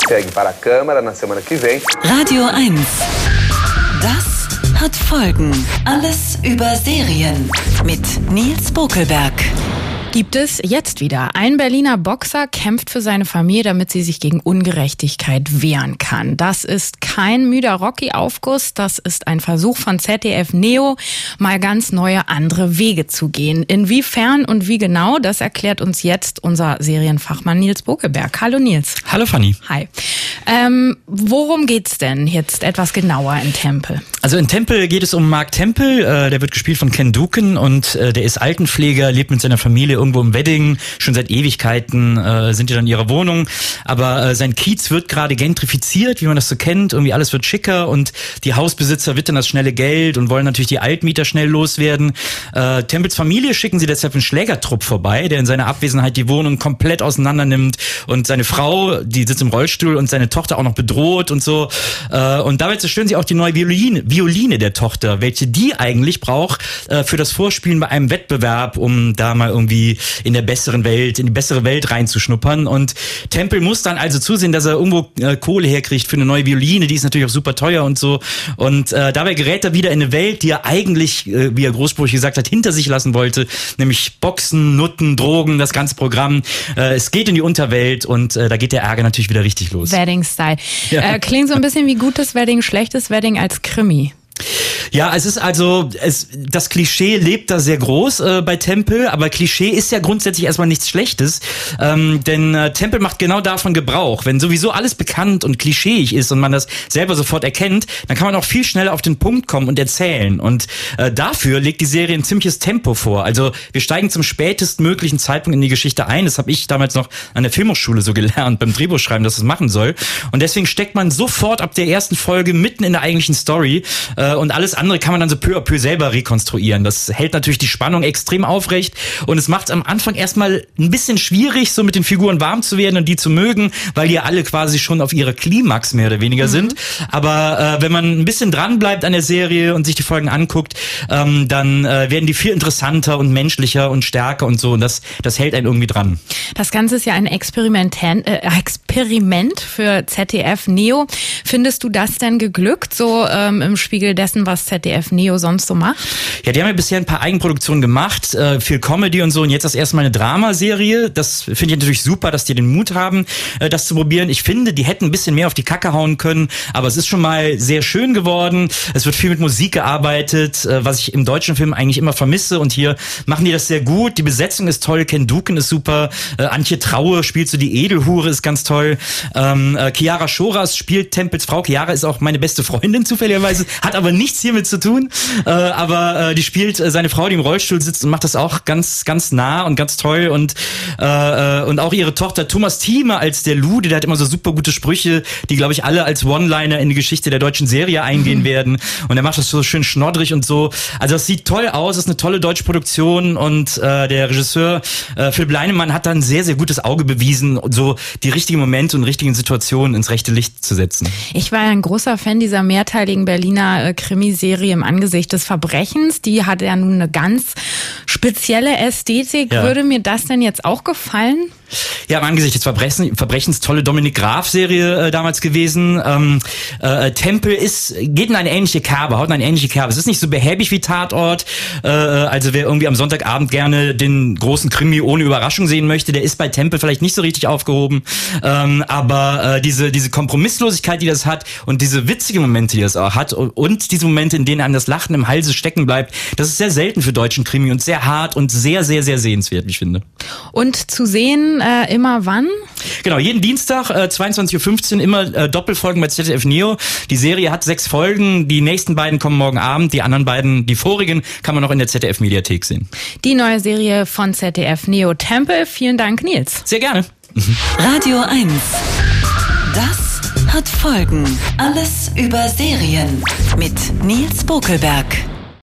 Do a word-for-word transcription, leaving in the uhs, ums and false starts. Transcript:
segue para a Câmara na semana que vem. Radio eins. Das hat Folgen. Alles über Serien mit Nils Bokelberg. Gibt es jetzt wieder. Ein Berliner Boxer kämpft für seine Familie, damit sie sich gegen Ungerechtigkeit wehren kann. Das ist kein müder Rocky-Aufguss, das ist ein Versuch von Z D F Neo, mal ganz neue, andere Wege zu gehen. Inwiefern und wie genau, das erklärt uns jetzt unser Serienfachmann Nils Bokelberg. Hallo Nils. Hallo Fanny. Hi. Ähm, worum geht's denn jetzt etwas genauer in Tempel? Also in Tempel geht es um Mark Temple, äh, der wird gespielt von Ken Duken und äh, der ist Altenpfleger, lebt mit seiner Familie irgendwo im Wedding, schon seit Ewigkeiten äh, sind die dann in ihrer Wohnung, aber äh, sein Kiez wird gerade gentrifiziert, wie man das so kennt, irgendwie alles wird schicker und die Hausbesitzer wittern das schnelle Geld und wollen natürlich die Altmieter schnell loswerden. Äh, Tempels Familie schicken sie deshalb einen Schlägertrupp vorbei, der in seiner Abwesenheit die Wohnung komplett auseinander nimmt und seine Frau, die sitzt im Rollstuhl und seine Tochter auch noch bedroht und so. Äh, und dabei zerstören sie auch die neue Violine, Violine der Tochter, welche die eigentlich braucht äh, für das Vorspielen bei einem Wettbewerb, um da mal irgendwie in der besseren Welt, in die bessere Welt reinzuschnuppern. Und Temple muss dann also zusehen, dass er irgendwo äh, Kohle herkriegt für eine neue Violine, die ist natürlich auch super teuer und so. Und äh, dabei gerät er wieder in eine Welt, die er eigentlich, äh, wie er großspurig gesagt hat, hinter sich lassen wollte, nämlich Boxen, Nutten, Drogen, das ganze Programm. Äh, es geht in die Unterwelt und äh, da geht der Ärger natürlich wieder richtig los. Wedding-Style. Ja. Äh, klingt so ein bisschen wie gutes Wedding, schlechtes Wedding als Krimi. Ja, es ist also, es, das Klischee lebt da sehr groß äh, bei Temple, aber Klischee ist ja grundsätzlich erstmal nichts Schlechtes, ähm, denn äh, Temple macht genau davon Gebrauch. Wenn sowieso alles bekannt und klischeeig ist und man das selber sofort erkennt, dann kann man auch viel schneller auf den Punkt kommen und erzählen. Und äh, dafür legt die Serie ein ziemliches Tempo vor. Also wir steigen zum spätestmöglichen Zeitpunkt in die Geschichte ein. Das habe ich damals noch an der Filmhochschule so gelernt, beim Drehbuchschreiben, dass es machen soll. Und deswegen steckt man sofort ab der ersten Folge mitten in der eigentlichen Story äh, und alles andere kann man dann so peu à peu selber rekonstruieren. Das hält natürlich die Spannung extrem aufrecht und es macht es am Anfang erstmal ein bisschen schwierig, so mit den Figuren warm zu werden und die zu mögen, weil die ja alle quasi schon auf ihrer Klimax mehr oder weniger mhm. sind. Aber äh, wenn man ein bisschen dran bleibt an der Serie und sich die Folgen anguckt, ähm, dann äh, werden die viel interessanter und menschlicher und stärker und so und das, das hält einen irgendwie dran. Das Ganze ist ja ein Experiment, äh, Experiment für Z D F Neo. Findest du das denn geglückt, so ähm, im Spiegel dessen, was Z D F Neo sonst so macht? Ja, die haben ja bisher ein paar Eigenproduktionen gemacht, äh, viel Comedy und so und jetzt das erste Mal eine Dramaserie. Das finde ich natürlich super, dass die den Mut haben, äh, das zu probieren. Ich finde, die hätten ein bisschen mehr auf die Kacke hauen können, aber es ist schon mal sehr schön geworden. Es wird viel mit Musik gearbeitet, äh, was ich im deutschen Film eigentlich immer vermisse und hier machen die das sehr gut. Die Besetzung ist toll, Ken Duken ist super, äh, Antje Traue spielt so die Edelhure, ist ganz toll. Ähm, äh, Chiara Schoras spielt Tempels Frau. Chiara ist auch meine beste Freundin zufälligerweise, hat aber nichts hiermit zu tun, äh, aber äh, die spielt äh, seine Frau, die im Rollstuhl sitzt und macht das auch ganz ganz nah und ganz toll und äh, und auch ihre Tochter Thomas Thieme als der Lude, der hat immer so super gute Sprüche, die glaube ich alle als One-Liner in die Geschichte der deutschen Serie eingehen mhm. werden und er macht das so schön schnoddrig und so, also das sieht toll aus, das ist eine tolle deutsche Produktion und äh, der Regisseur äh, Philipp Leinemann hat da ein sehr, sehr gutes Auge bewiesen, so die richtigen Momente und richtigen Situationen ins rechte Licht zu setzen. Ich war ein großer Fan dieser mehrteiligen Berliner äh, Krimiserie Im Angesicht des Verbrechens. Die hat ja nun eine ganz spezielle Ästhetik. Ja. Würde mir das denn jetzt auch gefallen? Ja, im Angesicht des Verbrechens, Verbrechens tolle Dominik Graf-Serie äh, damals gewesen. Ähm, äh, Tempel ist, geht in eine ähnliche Kerbe, haut in eine ähnliche Kerbe. Es ist nicht so behäbig wie Tatort. Äh, also wer irgendwie am Sonntagabend gerne den großen Krimi ohne Überraschung sehen möchte, der ist bei Tempel vielleicht nicht so richtig aufgehoben. Ähm, aber äh, diese diese Kompromisslosigkeit, die das hat und diese witzigen Momente, die das auch hat und, und diese Momente, in denen einem das Lachen im Halse stecken bleibt, das ist sehr selten für deutschen Krimi und sehr hart und sehr, sehr, sehr sehenswert, wie ich finde. Und zu sehen äh, immer wann? Genau, jeden Dienstag, äh, zweiundzwanzig Uhr fünfzehn, immer äh, Doppelfolgen bei Z D F Neo. Die Serie hat sechs Folgen, die nächsten beiden kommen morgen Abend, die anderen beiden, die vorigen, kann man noch in der Z D F-Mediathek sehen. Die neue Serie von Z D F Neo Temple. Vielen Dank, Nils. Sehr gerne. Radio eins. Das hat Folgen. Alles über Serien mit Nils Bokelberg.